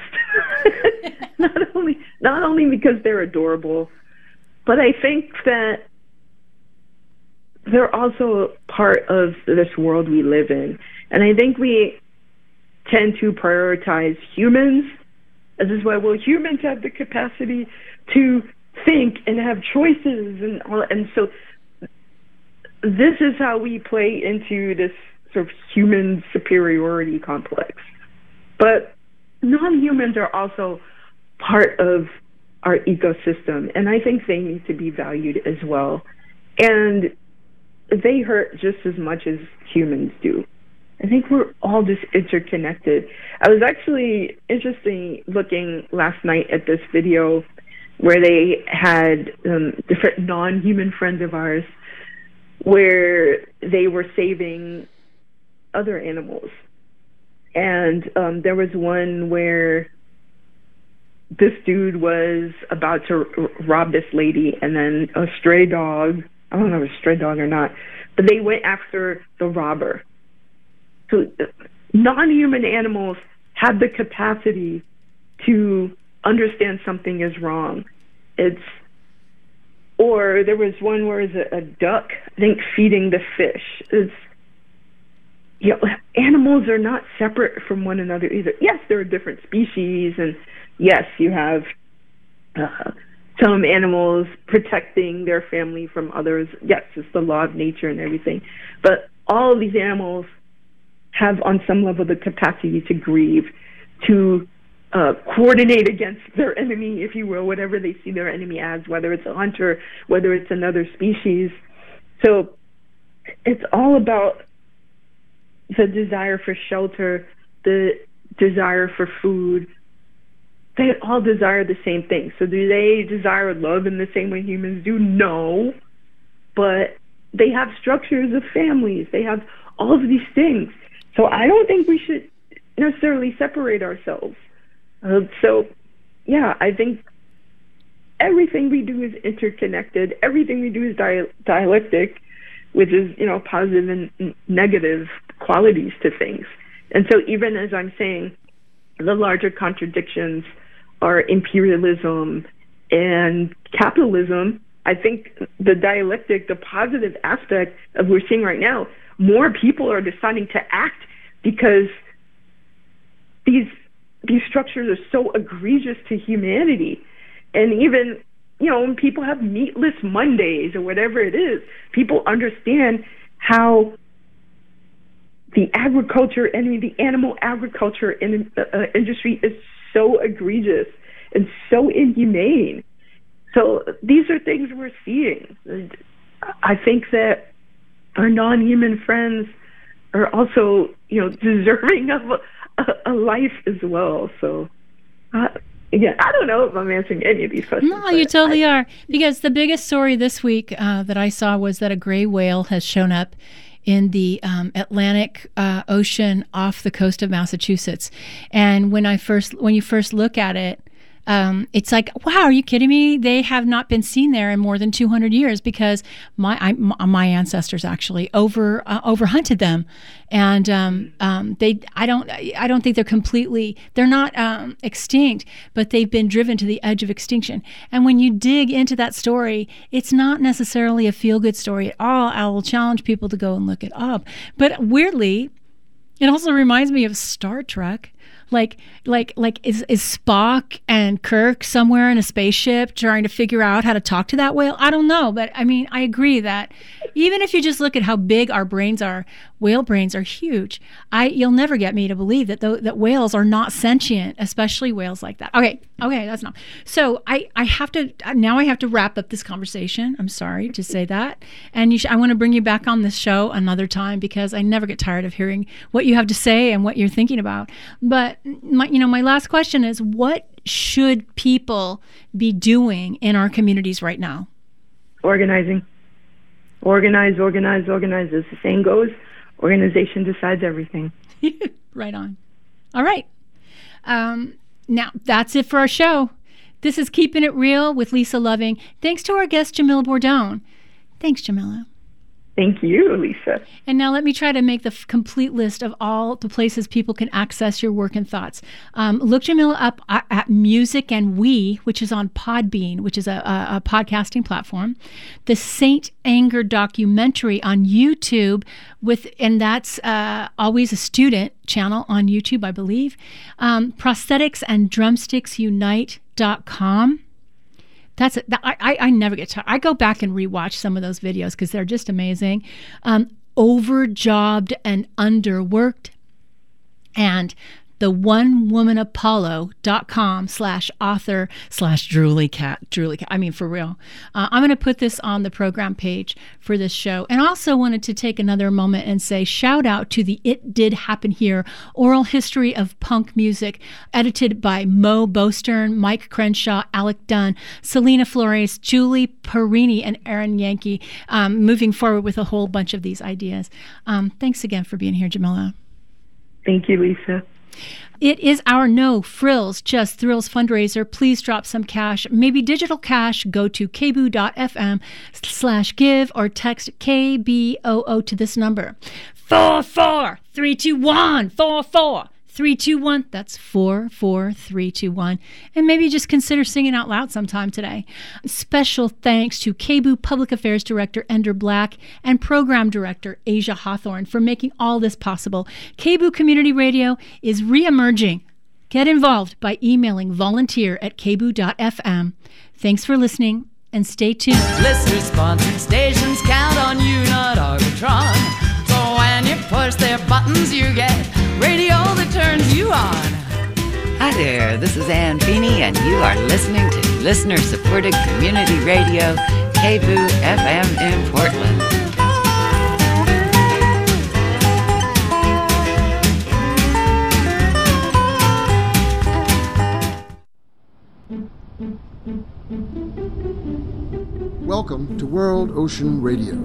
not only because they're adorable, but I think that they're also part of this world we live in. And I think we tend to prioritize humans This is why, well, humans have the capacity to think and have choices and all, and so this is how we play into this sort of human superiority complex. But non-humans are also part of our ecosystem, and I think they need to be valued as well. And they hurt just as much as humans do. I think we're all just interconnected. I was actually interesting looking last night at this video where they had different non-human friends of ours where they were saving other animals. And there was one where this dude was about to rob this lady, and then a stray dog, I don't know if it was a stray dog or not, but they went after the robber. So non-human animals have the capacity to understand something is wrong. Or there was one where it was a duck, I think, feeding the fish. Animals are not separate from one another either. Yes, there are different species, and yes, you have some animals protecting their family from others. Yes, it's the law of nature and everything. But all of these animals have, on some level, the capacity to grieve, to coordinate against their enemy, if you will, whatever they see their enemy as, whether it's a hunter, whether it's another species. So it's all about the desire for shelter, the desire for food. They all desire the same thing. So do they desire love in the same way humans do? No. But they have structures of families. They have all of these things. So I don't think we should necessarily separate ourselves. I think everything we do is interconnected. Everything we do is dialectic, which is, positive and negative qualities to things. And so even as I'm saying, the larger contradictions are imperialism and capitalism, I think the dialectic, the positive aspect of what we're seeing right now, more people are deciding to act because these structures are so egregious to humanity. And even, when people have meatless Mondays or whatever it is, people understand how the agriculture and the animal agriculture industry is so egregious and so inhumane. So these are things we're seeing. I think that our non-human friends are also, deserving of a life as well. So, again, I don't know if I'm answering any of these questions. No, you totally are. Because the biggest story this week that I saw was that a gray whale has shown up in the Atlantic Ocean off the coast of Massachusetts. And when you first look at it, it's like, wow, are you kidding me? They have not been seen there in more than 200 years because my ancestors actually overhunted them, and I don't think they're not extinct, but they've been driven to the edge of extinction. And when you dig into that story, it's not necessarily a feel-good story at all. I will challenge people to go and look it up. But weirdly, it also reminds me of Star Trek. Like is Spock and Kirk somewhere in a spaceship trying to figure out how to talk to that whale? I don't know, but I mean, I agree that even if you just look at how big our brains are, whale brains are huge. You'll never get me to believe that whales are not sentient, especially whales like that. Okay, that's enough. So I have to wrap up this conversation. I'm sorry to say that, and I want to bring you back on this show another time because I never get tired of hearing what you have to say and what you're thinking about. But my last question is, what should people be doing in our communities right now? Organizing. Organize. As the saying goes, organization decides everything. Right on. All right. Now, that's it for our show. This is Keeping It Real with Lisa Loving. Thanks to our guest, Jamila Bordone. Thanks, Jamila. Thank you, Lisa. And now let me try to make the complete list of all the places people can access your work and thoughts. Look Jamila up at Music and We, which is on Podbean, which is a podcasting platform. The Saint Anger documentary on YouTube, and that's always a student channel on YouTube, I believe. ProstheticsandDrumsticksUnite.com. That's it. I never get tired. I go back and rewatch some of those videos because they're just amazing. Overjobbed and Underworked, and the onewomanapollo.com/author/Drooly Cat. I mean, for real. I'm going to put this on the program page for this show. And also wanted to take another moment and say shout out to the It Did Happen Here Oral History of Punk Music, edited by Mo Bostern, Mike Crenshaw, Alec Dunn, Selena Flores, Julie Perini, and Aaron Yankee, moving forward with a whole bunch of these ideas. Thanks again for being here, Jamila. Thank you, Lisa. It is our No Frills, Just Thrills fundraiser. Please drop some cash, maybe digital cash. Go to kboo.fm/give or text KBOO to this number. 44321 44321. That's 44321. And maybe just consider singing out loud sometime today. Special thanks to KBOO Public Affairs Director Ender Black and Program Director Asia Hawthorne for making all this possible. KBOO Community Radio is re-emerging. Get involved by emailing volunteer@kboo.fm. Thanks for listening and stay tuned. Listener-sponsored stations count on you, not Arbitron. So when you push their buttons, you get radio that turns you on. Hi there, this is Ann Feeney, and you are listening to listener-supported community radio, KBOO FM in Portland. Welcome to World Ocean Radio.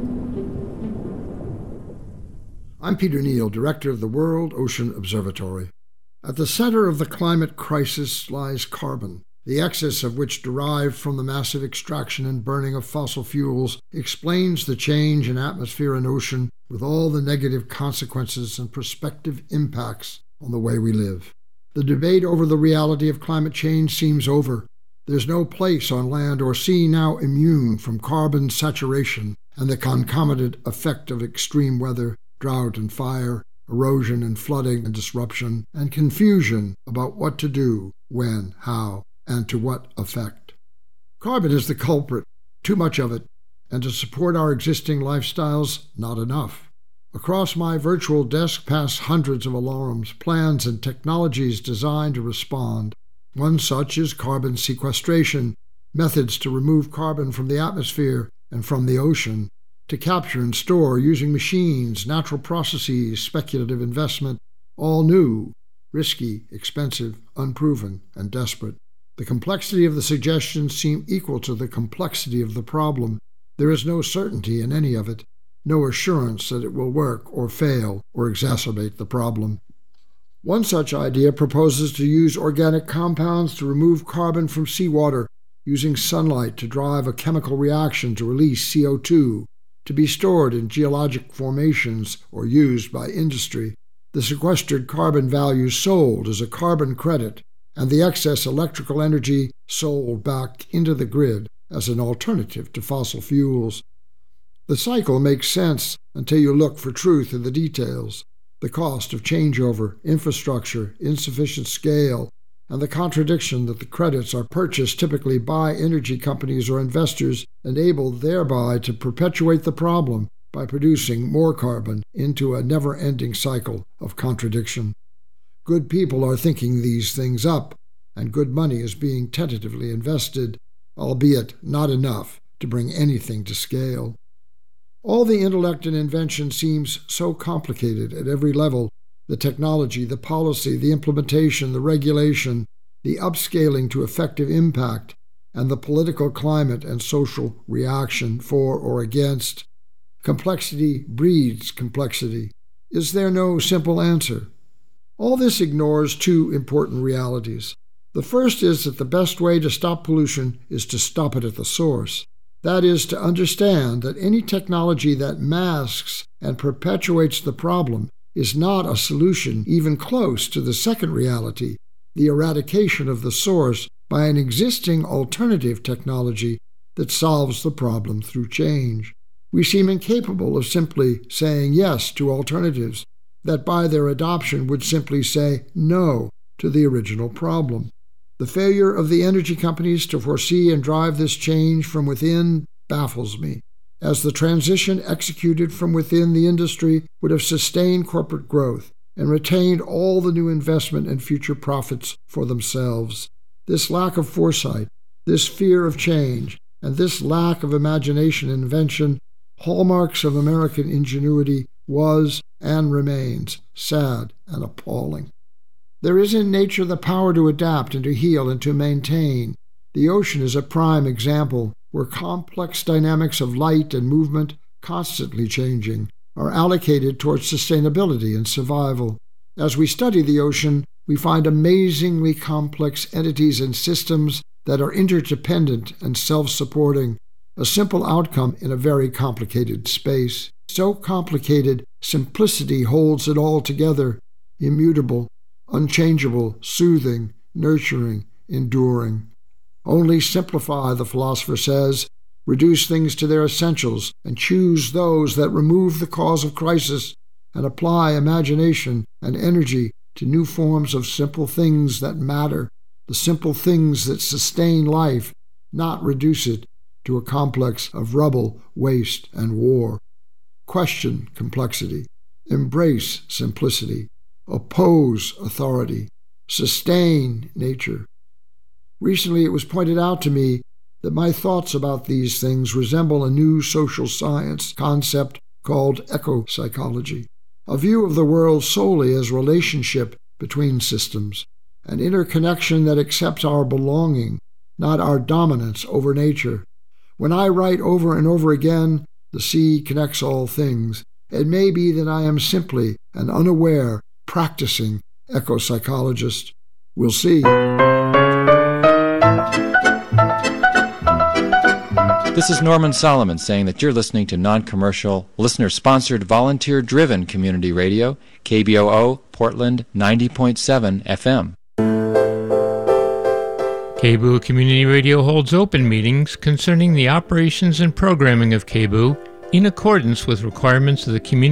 I'm Peter Neal, director of the World Ocean Observatory. At the center of the climate crisis lies carbon, the excess of which derived from the massive extraction and burning of fossil fuels explains the change in atmosphere and ocean with all the negative consequences and prospective impacts on the way we live. The debate over the reality of climate change seems over. There's no place on land or sea now immune from carbon saturation and the concomitant effect of extreme weather, drought and fire, erosion and flooding and disruption, and confusion about what to do, when, how, and to what effect. Carbon is the culprit, too much of it, and to support our existing lifestyles, not enough. Across my virtual desk pass hundreds of alarms, plans, and technologies designed to respond. One such is carbon sequestration, methods to remove carbon from the atmosphere and from the ocean, to capture and store using machines, natural processes, speculative investment, all new, risky, expensive, unproven, and desperate. The complexity of the suggestions seem equal to the complexity of the problem. There is no certainty in any of it, no assurance that it will work or fail or exacerbate the problem. One such idea proposes to use organic compounds to remove carbon from seawater, using sunlight to drive a chemical reaction to release CO2, to be stored in geologic formations or used by industry. The sequestered carbon value sold as a carbon credit, and the excess electrical energy sold back into the grid as an alternative to fossil fuels. The cycle makes sense until you look for truth in the details. The cost of changeover, infrastructure, insufficient scale, and the contradiction that the credits are purchased typically by energy companies or investors, enabled thereby to perpetuate the problem by producing more carbon into a never-ending cycle of contradiction. Good people are thinking these things up, and good money is being tentatively invested, albeit not enough to bring anything to scale. All the intellect and invention seems so complicated at every level: the technology, the policy, the implementation, the regulation, the upscaling to effective impact, and the political climate and social reaction for or against. Complexity breeds complexity. Is there no simple answer? All this ignores two important realities. The first is that the best way to stop pollution is to stop it at the source. That is, to understand that any technology that masks and perpetuates the problem is not a solution even close to the second reality, the eradication of the source by an existing alternative technology that solves the problem through change. We seem incapable of simply saying yes to alternatives that by their adoption would simply say no to the original problem. The failure of the energy companies to foresee and drive this change from within baffles me, as the transition executed from within the industry would have sustained corporate growth and retained all the new investment and future profits for themselves. This lack of foresight, this fear of change, and this lack of imagination and invention, hallmarks of American ingenuity, was and remains sad and appalling. There is in nature the power to adapt and to heal and to maintain. The ocean is a prime example where complex dynamics of light and movement, constantly changing, are allocated towards sustainability and survival. As we study the ocean, we find amazingly complex entities and systems that are interdependent and self-supporting, a simple outcome in a very complicated space. So complicated, simplicity holds it all together, immutable, unchangeable, soothing, nurturing, enduring. Only simplify, the philosopher says, reduce things to their essentials, and choose those that remove the cause of crisis, and apply imagination and energy to new forms of simple things that matter, the simple things that sustain life, not reduce it to a complex of rubble, waste, and war. Question complexity. Embrace simplicity. Oppose authority. Sustain nature. Recently it was pointed out to me that my thoughts about these things resemble a new social science concept called ecopsychology, a view of the world solely as relationship between systems, an interconnection that accepts our belonging, not our dominance over nature. When I write over and over again, the sea connects all things, it may be that I am simply an unaware, practicing ecopsychologist. We'll see. This is Norman Solomon saying that you're listening to non-commercial, listener-sponsored, volunteer-driven community radio, KBOO, Portland 90.7 FM. KBOO Community Radio holds open meetings concerning the operations and programming of KBOO in accordance with requirements of the Community